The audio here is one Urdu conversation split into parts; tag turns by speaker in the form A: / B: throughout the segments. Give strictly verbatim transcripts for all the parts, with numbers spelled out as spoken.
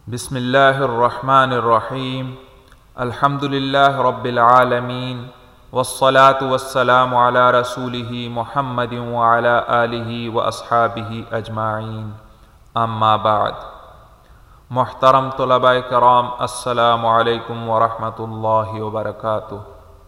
A: بسم اللہ الرحمن الرحیم الحمد للہ رب العالمین والصلاة والسلام علی رسولہ محمد وعلی آلہ واصحابہ اجمعین، اما بعد۔ محترم طلباء کرام، السلام علیکم ورحمۃ اللہ وبرکاتہ۔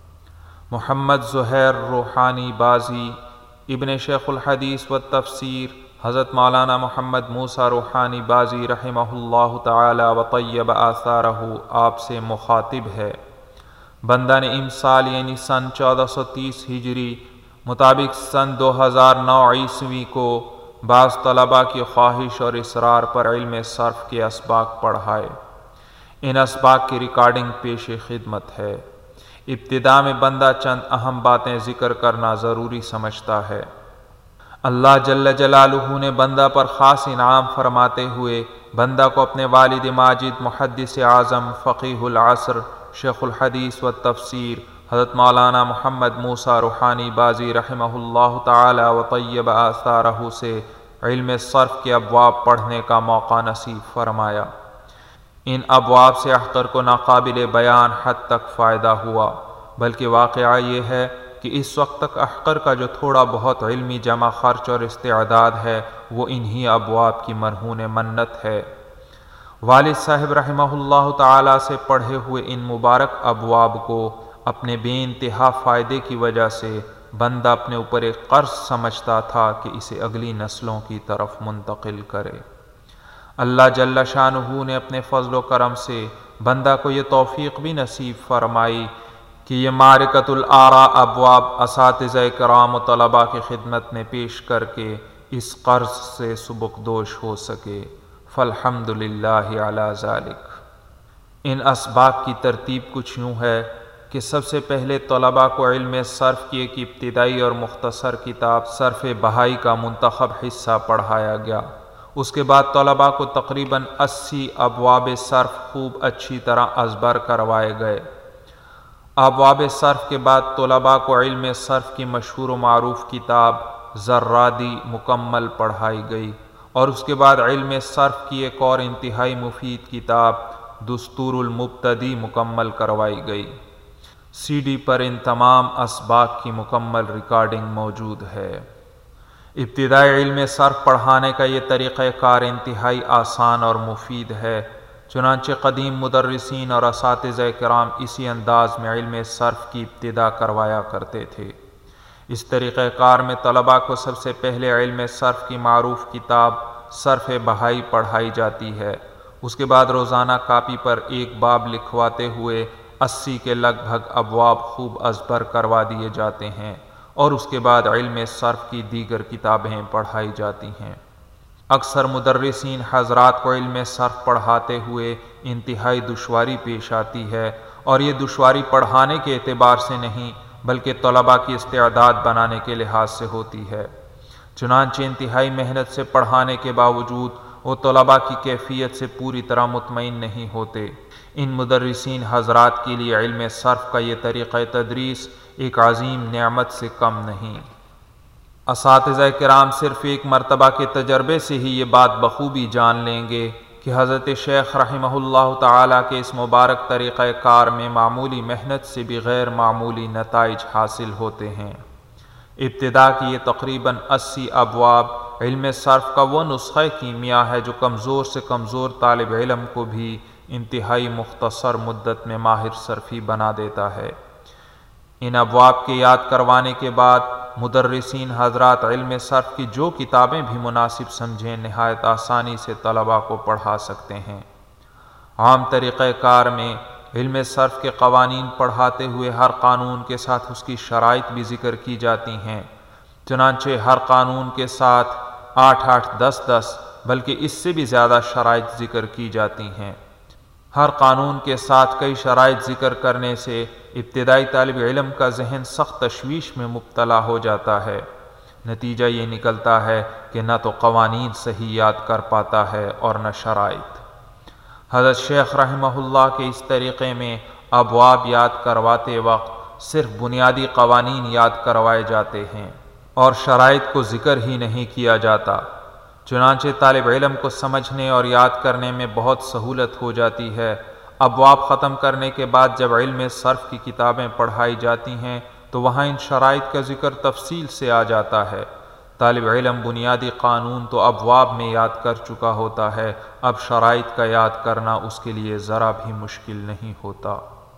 A: محمد زہیر روحانی بازی ابن شیخ الحدیث والتفسیر حضرت مولانا محمد موسیٰ روحانی بازی رحمہ اللہ تعالی و طیب آثارہ آپ سے مخاطب ہے۔ بندہ نے امسال یعنی سن چودہ سو تیس ہجری مطابق سن دو ہزار نو عیسوی کو بعض طلباء کی خواہش اور اصرار پر علم صرف کے اسباق پڑھائے۔ ان اسباق کی ریکارڈنگ پیش خدمت ہے۔ ابتدا میں بندہ چند اہم باتیں ذکر کرنا ضروری سمجھتا ہے۔ اللہ جل جلالہ نے بندہ پر خاص انعام فرماتے ہوئے بندہ کو اپنے والد ماجد محدث اعظم فقیہ العصر شیخ الحدیث والتفسیر حضرت مولانا محمد موسیٰ روحانی بازی رحمہ اللہ تعالی و طیب آثارہ سے علم صرف کے ابواب پڑھنے کا موقع نصیب فرمایا۔ ان ابواب سے احقر کو ناقابل بیان حد تک فائدہ ہوا، بلکہ واقعہ یہ ہے کہ اس وقت تک احقر کا جو تھوڑا بہت علمی جمع خرچ اور استعداد ہے وہ انہی ابواب کی مرہون منت ہے۔ والد صاحب رحمہ اللہ تعالی سے پڑھے ہوئے ان مبارک ابواب کو اپنے بے انتہا فائدے کی وجہ سے بندہ اپنے اوپر ایک قرض سمجھتا تھا کہ اسے اگلی نسلوں کی طرف منتقل کرے۔ اللہ جل شانہ نے اپنے فضل و کرم سے بندہ کو یہ توفیق بھی نصیب فرمائی کہ یہ معرکۃ الآراء ابواب اساتذہ کرام و طلباء کی خدمت میں پیش کر کے اس قرض سے سبکدوش ہو سکے، فالحمد للہ علی ذالک۔ ان اسباق کی ترتیب کچھ یوں ہے کہ سب سے پہلے طلباء کو علم صرف کی ایک ابتدائی اور مختصر کتاب صرف بہائی کا منتخب حصہ پڑھایا گیا۔ اس کے بعد طلباء کو تقریباً اسی ابواب صرف خوب اچھی طرح ازبر کروائے گئے۔ ابواب صرف کے بعد طلباء کو علم صرف کی مشہور و معروف کتاب زرادی مکمل پڑھائی گئی، اور اس کے بعد علم صرف کی ایک اور انتہائی مفید کتاب دستور المبتدی مکمل کروائی گئی۔ سی ڈی پر ان تمام اسباق کی مکمل ریکارڈنگ موجود ہے۔ ابتدائی علم صرف پڑھانے کا یہ طریقہ کار انتہائی آسان اور مفید ہے، چنانچہ قدیم مدرسین اور اساتذہ کرام اسی انداز میں علم صرف کی ابتدا کروایا کرتے تھے۔ اس طریقہ کار میں طلباء کو سب سے پہلے علم صرف کی معروف کتاب صرف بہائی پڑھائی جاتی ہے۔ اس کے بعد روزانہ کاپی پر ایک باب لکھواتے ہوئے اسی کے لگ بھگ ابواب خوب ازبر کروا دیے جاتے ہیں، اور اس کے بعد علم صرف کی دیگر کتابیں پڑھائی جاتی ہیں۔ اکثر مدرسین حضرات کو علم صرف پڑھاتے ہوئے انتہائی دشواری پیش آتی ہے، اور یہ دشواری پڑھانے کے اعتبار سے نہیں بلکہ طلباء کی استعداد بنانے کے لحاظ سے ہوتی ہے۔ چنانچہ انتہائی محنت سے پڑھانے کے باوجود وہ طلباء کی کیفیت سے پوری طرح مطمئن نہیں ہوتے۔ ان مدرسین حضرات کے لیے علم صرف کا یہ طریقہ تدریس ایک عظیم نعمت سے کم نہیں۔ اساتذہ کرام صرف ایک مرتبہ کے تجربے سے ہی یہ بات بخوبی جان لیں گے کہ حضرت شیخ رحمہ اللہ تعالیٰ کے اس مبارک طریقہ کار میں معمولی محنت سے بھی غیر معمولی نتائج حاصل ہوتے ہیں۔ ابتدا کی یہ تقریباً اسی ابواب علم صرف کا وہ نسخہ کیمیا ہے جو کمزور سے کمزور طالب علم کو بھی انتہائی مختصر مدت میں ماہر صرفی بنا دیتا ہے۔ ان ابواب کے یاد کروانے کے بعد مدرسین حضرات علم صرف کی جو کتابیں بھی مناسب سمجھیں نہایت آسانی سے طلباء کو پڑھا سکتے ہیں۔ عام طریقہ کار میں علم صرف کے قوانین پڑھاتے ہوئے ہر قانون کے ساتھ اس کی شرائط بھی ذکر کی جاتی ہیں، چنانچہ ہر قانون کے ساتھ آٹھ آٹھ دس دس بلکہ اس سے بھی زیادہ شرائط ذکر کی جاتی ہیں۔ ہر قانون کے ساتھ کئی شرائط ذکر کرنے سے ابتدائی طالب علم کا ذہن سخت تشویش میں مبتلا ہو جاتا ہے۔ نتیجہ یہ نکلتا ہے کہ نہ تو قوانین صحیح یاد کر پاتا ہے اور نہ شرائط۔ حضرت شیخ رحمہ اللہ کے اس طریقے میں ابواب یاد کرواتے وقت صرف بنیادی قوانین یاد کروائے جاتے ہیں اور شرائط کو ذکر ہی نہیں کیا جاتا، چنانچہ طالب علم کو سمجھنے اور یاد کرنے میں بہت سہولت ہو جاتی ہے۔ ابواب ختم کرنے کے بعد جب علم صرف کی کتابیں پڑھائی جاتی ہیں تو وہاں ان شرائط کا ذکر تفصیل سے آ جاتا ہے۔ طالب علم بنیادی قانون تو ابواب میں یاد کر چکا ہوتا ہے، اب شرائط کا یاد کرنا اس کے لیے ذرا بھی مشکل نہیں ہوتا۔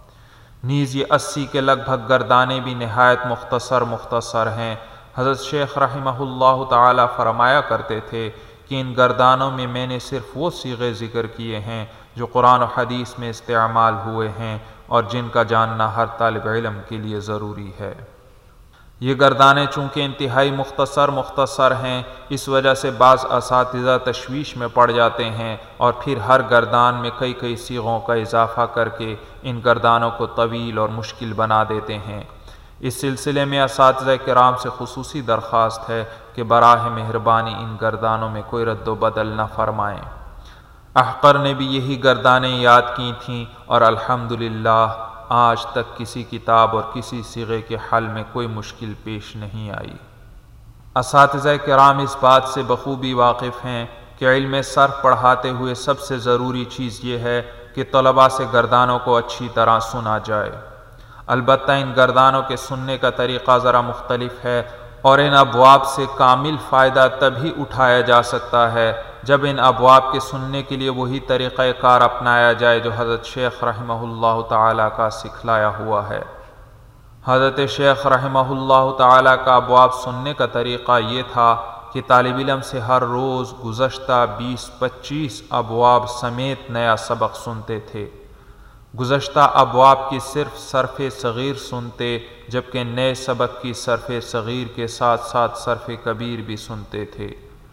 A: نیز یہ اسی کے لگ بھگ گردانے بھی نہایت مختصر مختصر ہیں۔ حضرت شیخ رحمہ اللہ تعالی فرمایا کرتے تھے کہ ان گردانوں میں میں نے صرف وہ صیغے ذکر کیے ہیں جو قرآن و حدیث میں استعمال ہوئے ہیں اور جن کا جاننا ہر طالب علم کے لیے ضروری ہے۔ یہ گردانے چونکہ انتہائی مختصر مختصر ہیں، اس وجہ سے بعض اساتذہ تشویش میں پڑ جاتے ہیں اور پھر ہر گردان میں کئی کئی صیغوں کا اضافہ کر کے ان گردانوں کو طویل اور مشکل بنا دیتے ہیں۔ اس سلسلے میں اساتذہ کرام سے خصوصی درخواست ہے کہ براہ مہربانی ان گردانوں میں کوئی رد و بدل نہ فرمائیں۔ احقر نے بھی یہی گردانیں یاد کی تھیں اور الحمدللہ آج تک کسی کتاب اور کسی صیغے کے حل میں کوئی مشکل پیش نہیں آئی۔ اساتذہ کرام اس بات سے بخوبی واقف ہیں کہ علم صرف پڑھاتے ہوئے سب سے ضروری چیز یہ ہے کہ طلباء سے گردانوں کو اچھی طرح سنا جائے۔ البتہ ان گردانوں کے سننے کا طریقہ ذرا مختلف ہے اور ان ابواب سے کامل فائدہ تبھی اٹھایا جا سکتا ہے جب ان ابواب کے سننے کے لیے وہی طریقہ کار اپنایا جائے جو حضرت شیخ رحمہ اللہ تعالیٰ کا سکھلایا ہوا ہے۔ حضرت شیخ رحمہ اللہ تعالیٰ کا ابواب سننے کا طریقہ یہ تھا کہ طالب علم سے ہر روز گزشتہ بیس پچیس ابواب سمیت نیا سبق سنتے تھے۔ گزشتہ ابواب کی صرف صرف صغیر سنتے جبکہ نئے سبق کی صرف صغیر کے ساتھ ساتھ صرف کبیر بھی سنتے تھے۔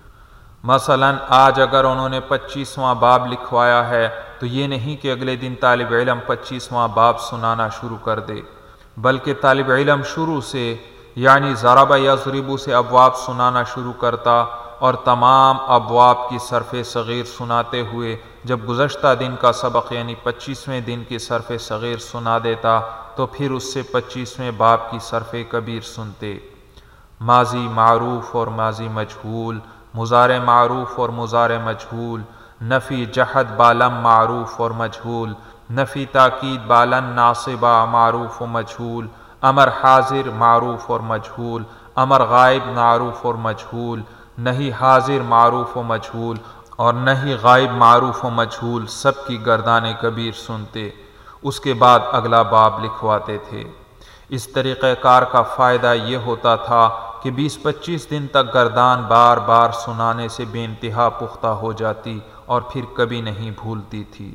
A: مثلا آج اگر انہوں نے پچیسواں باب لکھوایا ہے تو یہ نہیں کہ اگلے دن طالب علم پچیسواں باب سنانا شروع کر دے، بلکہ طالب علم شروع سے یعنی ضرب یضرب سے ابواب سنانا شروع کرتا اور تمام ابواب کی صرف صغیر سناتے ہوئے جب گزشتہ دن کا سبق یعنی پچیسویں دن کی صرف صغیر سنا دیتا تو پھر اس سے پچیسویں باب کی صرف کبیر سنتے۔ ماضی معروف اور ماضی مجہول، مضارع معروف اور مضارع مجہول، نفی جحد بالم معروف اور مجہول، نفی تاکید بالن ناصبہ معروف و مجہول، امر حاضر معروف اور مجہول، امر غائب معروف اور مجہول، نہیں حاضر معروف و مجہول اور نہیں غائب معروف و مجہول، سب کی گردان کبیر سنتے، اس کے بعد اگلا باب لکھواتے تھے۔ اس طریقہ کار کا فائدہ یہ ہوتا تھا کہ بیس پچیس دن تک گردان بار بار سنانے سے بے انتہا پختہ ہو جاتی اور پھر کبھی نہیں بھولتی تھی۔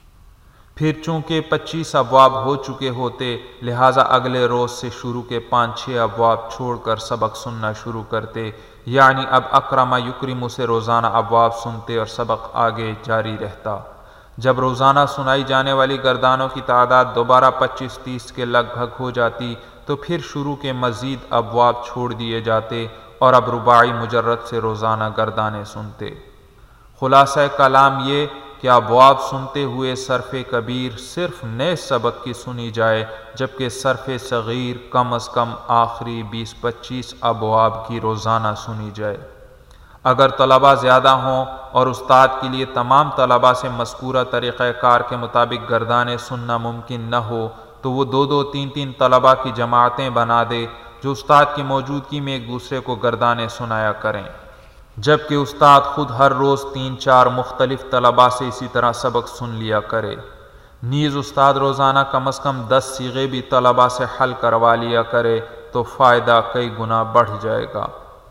A: پھر چونکہ پچیس ابواب ہو چکے ہوتے لہٰذا اگلے روز سے شروع کے پانچ چھ ابواب چھوڑ کر سبق سننا شروع کرتے، یعنی اب اکرم یکرم سے روزانہ ابواب سنتے اور سبق آگے جاری رہتا۔ جب روزانہ سنائی جانے والی گردانوں کی تعداد دوبارہ پچیس تیس کے لگ بھگ ہو جاتی تو پھر شروع کے مزید ابواب چھوڑ دیے جاتے اور اب رباعی مجرد سے روزانہ گردانے سنتے۔ خلاصہ کلام یہ کہ ابواب سنتے ہوئے صرف کبیر صرف نئے سبق کی سنی جائے جبکہ صرف صغیر کم از کم آخری بیس پچیس ابواب کی روزانہ سنی جائے۔ اگر طلباء زیادہ ہوں اور استاد کے لیے تمام طلباء سے مذکورہ طریقہ کار کے مطابق گردانے سننا ممکن نہ ہو تو وہ دو دو تین تین طلباء کی جماعتیں بنا دے جو استاد کی موجودگی میں ایک دوسرے کو گردانے سنایا کریں، جبکہ استاد خود ہر روز تین چار مختلف طلباء سے اسی طرح سبق سن لیا کرے۔ نیز استاد روزانہ کم از کم دس صیغے بھی طلباء سے حل کروا لیا کرے تو فائدہ کئی گنا بڑھ جائے گا۔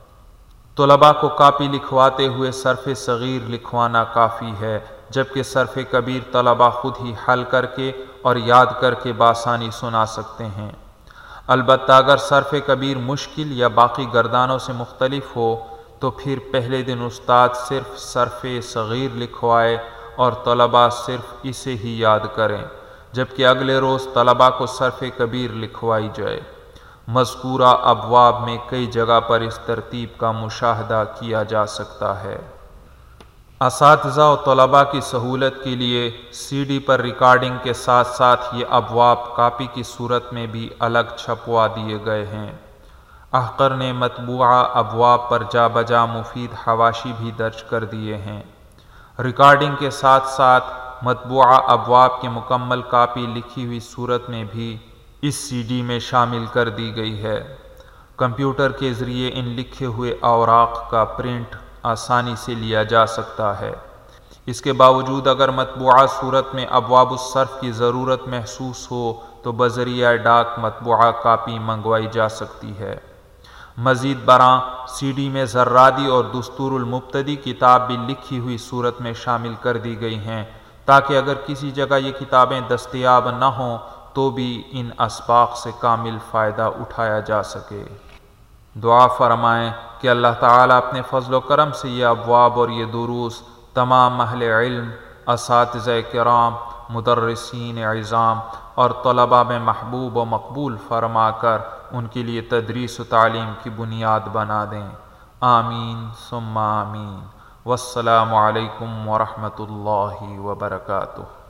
A: طلباء کو کاپی لکھواتے ہوئے صرف صغیر لکھوانا کافی ہے جبکہ صرف کبیر طلباء خود ہی حل کر کے اور یاد کر کے بآسانی سنا سکتے ہیں۔ البتہ اگر صرف کبیر مشکل یا باقی گردانوں سے مختلف ہو تو پھر پہلے دن استاد صرف صرف صغیر لکھوائے اور طلباء صرف اسے ہی یاد کریں، جبکہ اگلے روز طلباء کو صرف کبیر لکھوائی جائے۔ مذکورہ ابواب میں کئی جگہ پر اس ترتیب کا مشاہدہ کیا جا سکتا ہے۔ اساتذہ و طلباء کی سہولت کے لیے سی ڈی پر ریکارڈنگ کے ساتھ ساتھ یہ ابواب کاپی کی صورت میں بھی الگ چھپوا دیے گئے ہیں۔ احقر نے مطبوعہ ابواب پر جا بجا مفید حواشی بھی درج کر دیے ہیں۔ ریکارڈنگ کے ساتھ ساتھ مطبوعہ ابواب کی مکمل کاپی لکھی ہوئی صورت میں بھی اس سی ڈی میں شامل کر دی گئی ہے۔ کمپیوٹر کے ذریعے ان لکھے ہوئے اوراق کا پرنٹ آسانی سے لیا جا سکتا ہے۔ اس کے باوجود اگر مطبوعہ صورت میں ابواب الصرف کی ضرورت محسوس ہو تو بذریعہ ڈاک مطبوعہ کاپی منگوائی جا سکتی ہے۔ مزید برآں سی ڈی میں زرادی اور دستور المبتدی کتاب بھی لکھی ہوئی صورت میں شامل کر دی گئی ہیں تاکہ اگر کسی جگہ یہ کتابیں دستیاب نہ ہوں تو بھی ان اسباق سے کامل فائدہ اٹھایا جا سکے۔ دعا فرمائیں کہ اللہ تعالیٰ اپنے فضل و کرم سے یہ ابواب اور یہ دروس تمام اہل علم، اساتذہ کرام، مدرسین عظام اور طلباء میں محبوب و مقبول فرما کر ان کے لیے تدریس و تعلیم کی بنیاد بنا دیں۔ آمین ثم آمین۔ والسلام علیکم ورحمۃ اللہ وبرکاتہ۔